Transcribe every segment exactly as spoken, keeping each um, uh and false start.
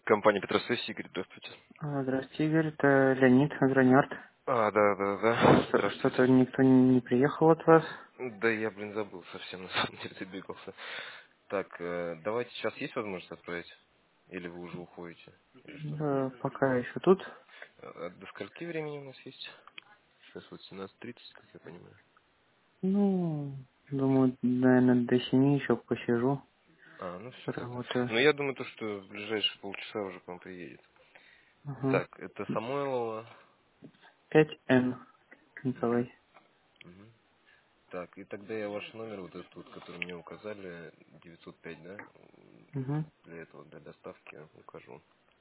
Компания Петросвязь, Игорь, здравствуйте. А, Здравствуйте, Игорь, это Леонид Агронерд. А, да, да, да. Что- Здравствуйте. Что-то никто не приехал от вас. Да я, блин, забыл совсем, на самом деле, ты двигался. Так, э, давайте, сейчас есть возможность отправить? Или вы уже уходите? Или что? Да, пока еще тут. Э, а до скольки времени у нас есть? Сейчас вот семнадцать тридцать, как я понимаю. Ну, думаю, наверное, до семи еще посижу, А, ну все тогда. поработаю. Ну, я думаю, то, что в ближайшие полчаса уже к вам приедет. Ага. Так, это Самойлова. пять эн, Мгм, Николай. мгм. Так, и тогда я ваш номер, вот этот вот, который мне указали, девятьсот пять, да? Угу. Для этого, для доставки укажу.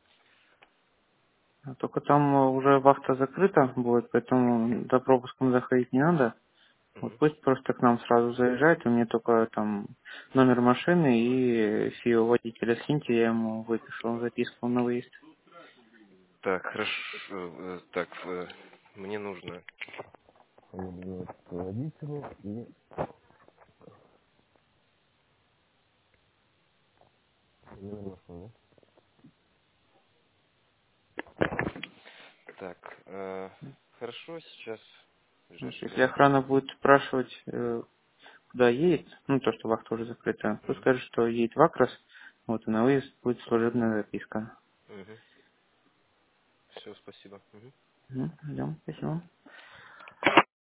А только там э, уже вахта закрыта будет, поэтому за пропуском заходить не надо. Вот Мгм. пусть просто к нам сразу заезжает, у меня только там номер машины и фио водителя скиньте, я ему выпишу, он записку на выезд. Так, хорошо. э, Так, э, мне нужно вызвать водителя и номер машины. Так, э, хорошо, сейчас в Вот, ближайшее если время охрана приедет. будет спрашивать, э, куда едет, ну, то, что вахта уже закрыта, пусть Угу. скажет, что едет в Акрос, вот, и на выезд будет служебная записка. Угу. Все, спасибо. Мгм. Угу, ждем, спасибо.